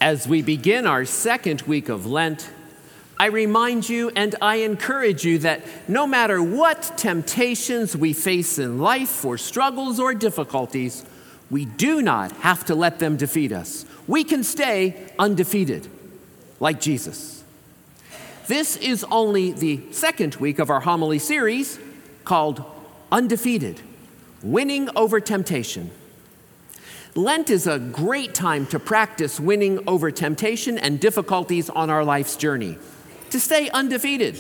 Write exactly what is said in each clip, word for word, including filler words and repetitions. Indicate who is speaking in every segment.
Speaker 1: As we begin our second week of Lent, I remind you and I encourage you that no matter what temptations we face in life or struggles or difficulties, we do not have to let them defeat us. We can stay undefeated, like Jesus. This is only the second week of our homily series called Undefeated, Winning Over Temptation. Lent is a great time to practice winning over temptation and difficulties on our life's journey, to stay undefeated.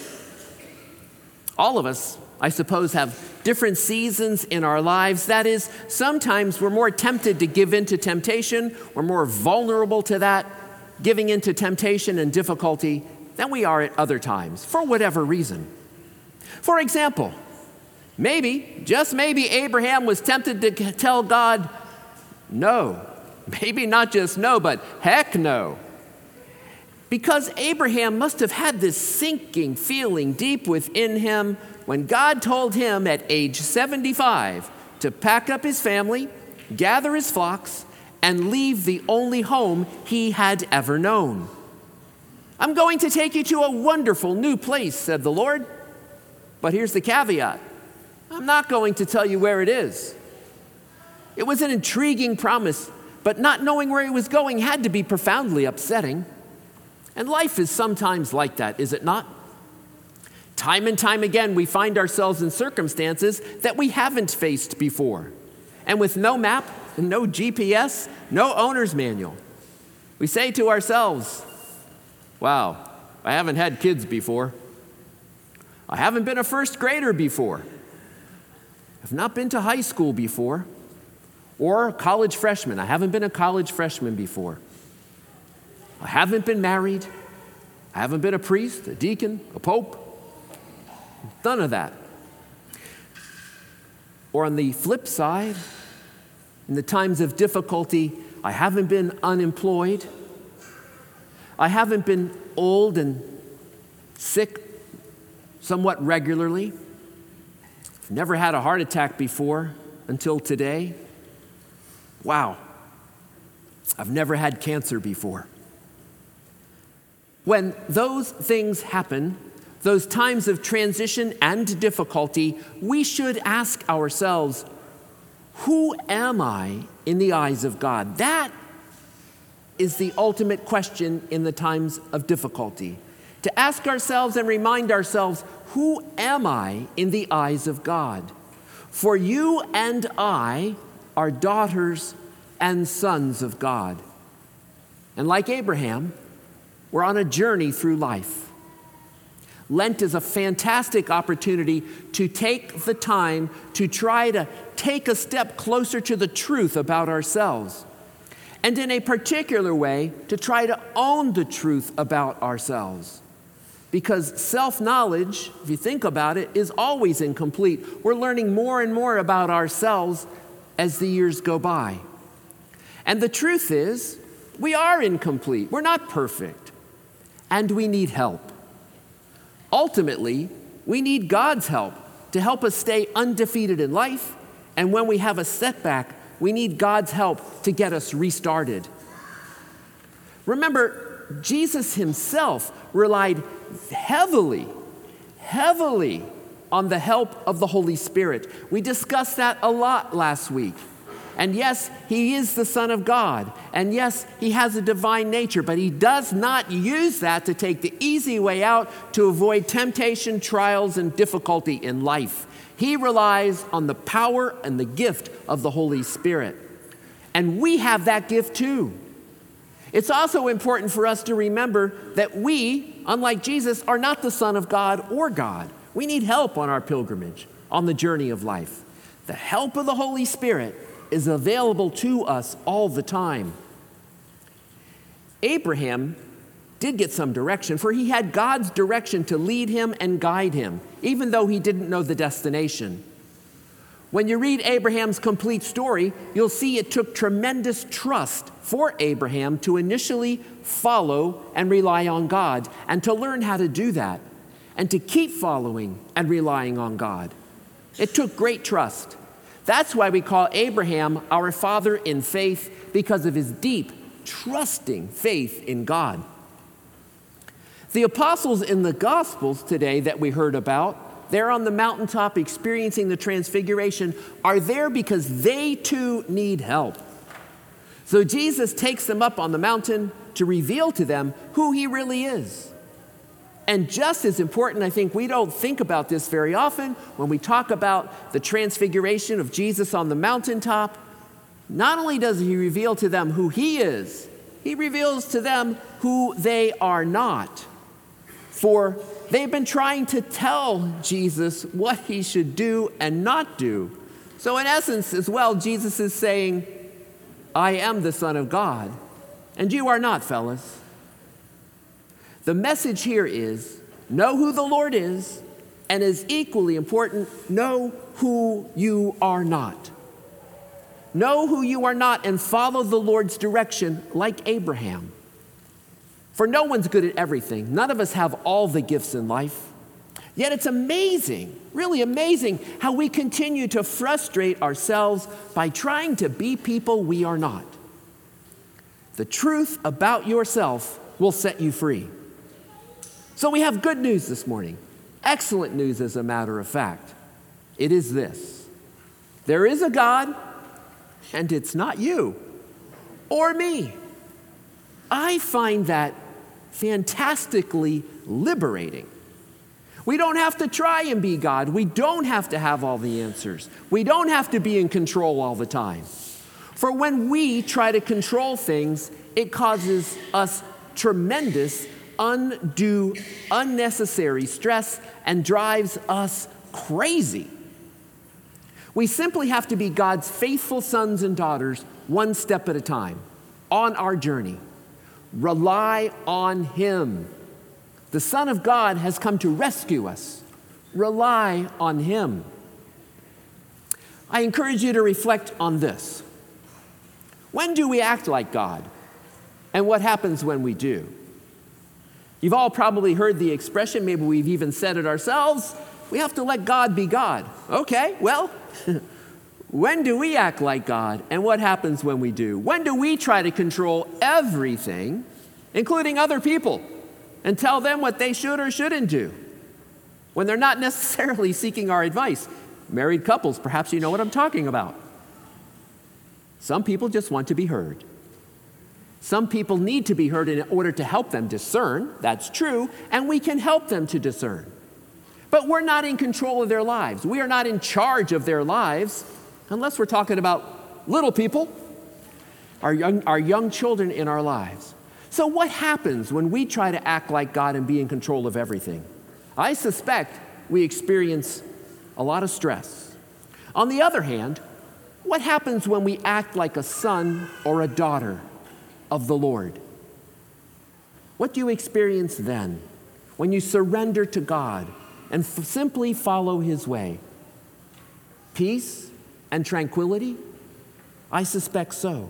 Speaker 1: All of us, I suppose, have different seasons in our lives. That is, sometimes we're more tempted to give in to temptation. We're more vulnerable to that, giving in to temptation and difficulty, than we are at other times, for whatever reason. For example, maybe, just maybe, Abraham was tempted to tell God, no. Maybe not just no, but heck no. Because Abraham must have had this sinking feeling deep within him when God told him at age seventy-five to pack up his family, gather his flocks, and leave the only home he had ever known. I'm going to take you to a wonderful new place, said the Lord. But here's the caveat. I'm not going to tell you where it is. It was an intriguing promise, but not knowing where he was going had to be profoundly upsetting. And life is sometimes like that, is it not? Time and time again, we find ourselves in circumstances that we haven't faced before. And with no map, no G P S, no owner's manual, we say to ourselves, wow, I haven't had kids before. I haven't been a first grader before. I've not been to high school before. Or a college freshman. I haven't been a college freshman before. I haven't been married. I haven't been a priest, a deacon, a pope. None of that. Or on the flip side, in the times of difficulty, I haven't been unemployed. I haven't been old and sick somewhat regularly. I've never had a heart attack before until today. Wow, I've never had cancer before. When those things happen, those times of transition and difficulty, we should ask ourselves, who am I in the eyes of God? That is the ultimate question in the times of difficulty. To ask ourselves and remind ourselves, who am I in the eyes of God? For you and I are daughters and sons of God. And like Abraham, we're on a journey through life. Lent is a fantastic opportunity to take the time to try to take a step closer to the truth about ourselves. And in a particular way, to try to own the truth about ourselves. Because self-knowledge, if you think about it, is always incomplete. We're learning more and more about ourselves as the years go by. And the truth is, we are incomplete. We're not perfect. And we need help. Ultimately, we need God's help to help us stay undefeated in life. And when we have a setback, we need God's help to get us restarted. Remember, Jesus himself relied heavily, heavily on the help of the Holy Spirit. We discussed that a lot last week. And yes, he is the Son of God. And yes, he has a divine nature, but he does not use that to take the easy way out to avoid temptation, trials, and difficulty in life. He relies on the power and the gift of the Holy Spirit. And we have that gift too. It's also important for us to remember that we, unlike Jesus, are not the Son of God or God. We need help on our pilgrimage, on the journey of life. The help of the Holy Spirit is available to us all the time. Abraham did get some direction, for he had God's direction to lead him and guide him, even though he didn't know the destination. When you read Abraham's complete story, you'll see it took tremendous trust for Abraham to initially follow and rely on God, and to learn how to do that, and to keep following and relying on God. It took great trust. That's why we call Abraham our father in faith, because of his deep trusting faith in God. The apostles in the Gospels today that we heard about, they're on the mountaintop experiencing the transfiguration, are there because they too need help. So Jesus takes them up on the mountain to reveal to them who he really is. And just as important, I think we don't think about this very often when we talk about the transfiguration of Jesus on the mountaintop. Not only does he reveal to them who he is, he reveals to them who they are not. For they've been trying to tell Jesus what he should do and not do. So in essence as well, Jesus is saying, I am the Son of God, and you are not, fellas. The message here is, know who the Lord is, and is equally important, know who you are not. Know who you are not and follow the Lord's direction like Abraham. For no one's good at everything. None of us have all the gifts in life. Yet it's amazing, really amazing, how we continue to frustrate ourselves by trying to be people we are not. The truth about yourself will set you free. So we have good news this morning. Excellent news, as a matter of fact. It is this: there is a God, and it's not you or me. I find that fantastically liberating. We don't have to try and be God. We don't have to have all the answers. We don't have to be in control all the time. For when we try to control things, it causes us tremendous, undue, unnecessary stress and drives us crazy. We simply have to be God's faithful sons and daughters one step at a time on our journey. Rely on him. The Son of God has come to rescue us. Rely on him. I encourage you to reflect on this. When do we act like God? And what happens when we do? You've all probably heard the expression, maybe we've even said it ourselves, we have to let God be God. Okay, well, when do we act like God, and what happens when we do? When do we try to control everything, including other people, and tell them what they should or shouldn't do, when they're not necessarily seeking our advice? Married couples, perhaps you know what I'm talking about. Some people just want to be heard. Some people need to be heard in order to help them discern. That's true, and we can help them to discern. But we're not in control of their lives. We are not in charge of their lives, unless we're talking about little people, our young, our young children in our lives. So what happens when we try to act like God and be in control of everything? I suspect we experience a lot of stress. On the other hand, what happens when we act like a son or a daughter of the Lord? What do you experience then when you surrender to God and f- simply follow his way? Peace and tranquility? I suspect so.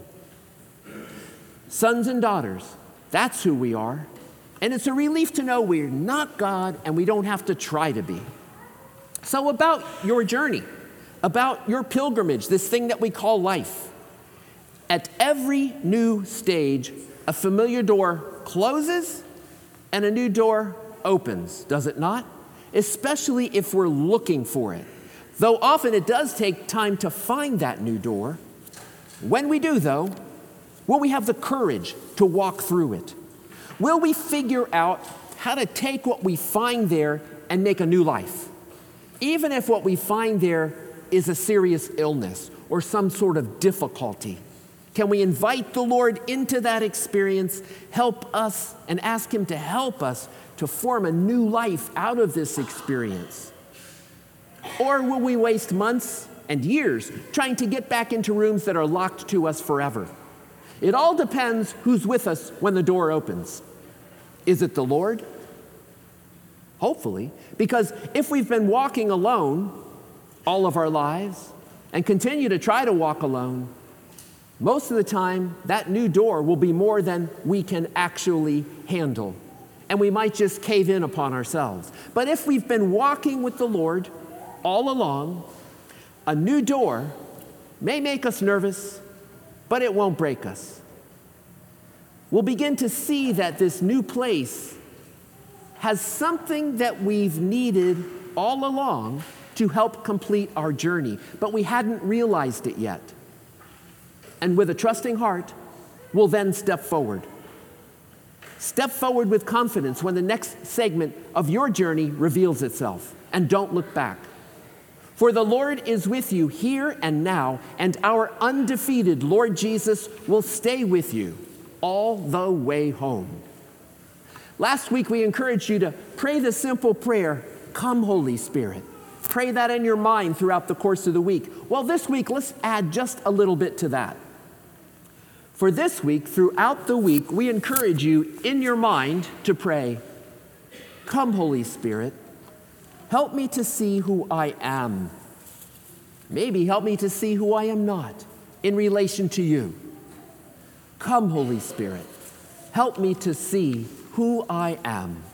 Speaker 1: Sons and daughters, that's who we are. And it's a relief to know we're not God and we don't have to try to be. So about your journey, about your pilgrimage, this thing that we call life. At every new stage, a familiar door closes and a new door opens, does it not? Especially if we're looking for it. Though often it does take time to find that new door. When we do, though, will we have the courage to walk through it? Will we figure out how to take what we find there and make a new life? Even if what we find there is a serious illness or some sort of difficulty. Can we invite the Lord into that experience, help us, and ask him to help us to form a new life out of this experience? Or will we waste months and years trying to get back into rooms that are locked to us forever? It all depends who's with us when the door opens. Is it the Lord? Hopefully, because if we've been walking alone all of our lives and continue to try to walk alone, most of the time that new door will be more than we can actually handle, and we might just cave in upon ourselves. But if we've been walking with the Lord all along, a new door may make us nervous, but it won't break us. we'll begin to see that this new place has something that we've needed all along to help complete our journey, but we hadn't realized it yet. And with a trusting heart, we'll then step forward. Step forward with confidence when the next segment of your journey reveals itself, and don't look back. For the Lord is with you here and now, and our undefeated Lord Jesus will stay with you all the way home. Last week, we encouraged you to pray the simple prayer, "Come, Holy Spirit." Pray that in your mind throughout the course of the week. Well, this week, let's add just a little bit to that. For this week, throughout the week, we encourage you in your mind to pray, "Come, Holy Spirit, help me to see who I am. Maybe help me to see who I am not in relation to you. Come, Holy Spirit, help me to see who I am."